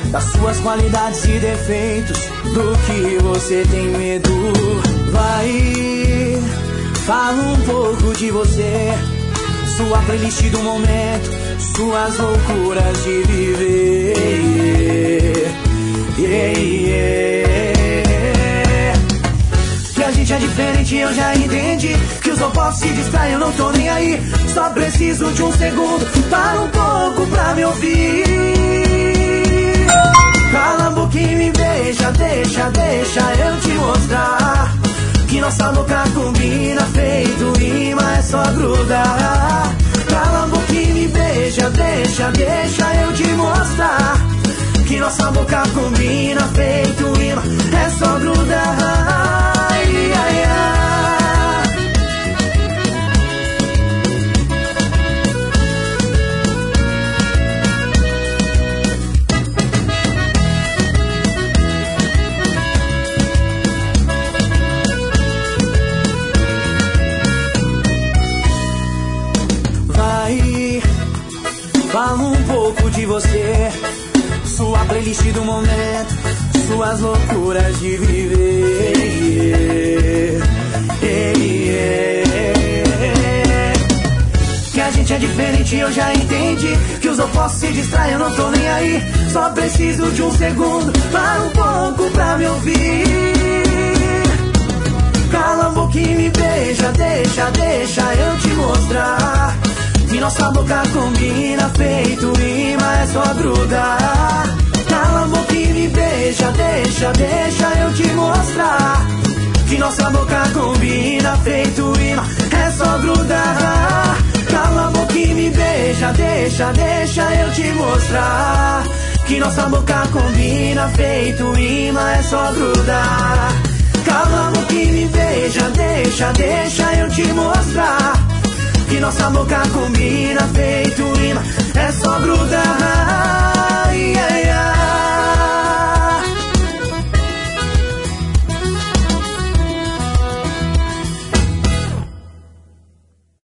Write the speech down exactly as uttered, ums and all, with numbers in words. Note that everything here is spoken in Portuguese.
das suas qualidades e defeitos, do que você tem medo. Vai, fala um pouco de você, sua playlist do momento, suas loucuras de viver. Yeah, yeah. Que a gente é diferente, eu já entendi. Que os opostos se distraem, eu não tô nem aí. Só preciso de um segundo, para um pouco pra me ouvir. Cala a boca e me beija, deixa, deixa eu te mostrar que nossa boca combina, feito imã, é só grudar. Cala a boca e me beija, deixa, deixa eu te mostrar que nossa boca combina, feito imã, é só grudar. Ai, ai, ai. Fala um pouco de você, sua playlist do momento, suas loucuras de viver. Yeah, yeah. Que a gente é diferente, eu já entendi. Que os opostos se distraem, eu não tô nem aí. Só preciso de um segundo, para um pouco pra me ouvir. Cala a boca e me beija, deixa, deixa eu te mostrar que nossa boca combina, feito imã, é só grudar. Cala a boca e me beija, deixa, deixa eu te mostrar que nossa boca combina, feito imã, é só grudar. Cala a boca e me beija, deixa, deixa eu te mostrar que nossa boca combina, feito imã, é só grudar. Cala a boca e me beija, deixa, deixa eu te mostrar que nossa boca combina, feito imã, é só grudar. Yeah.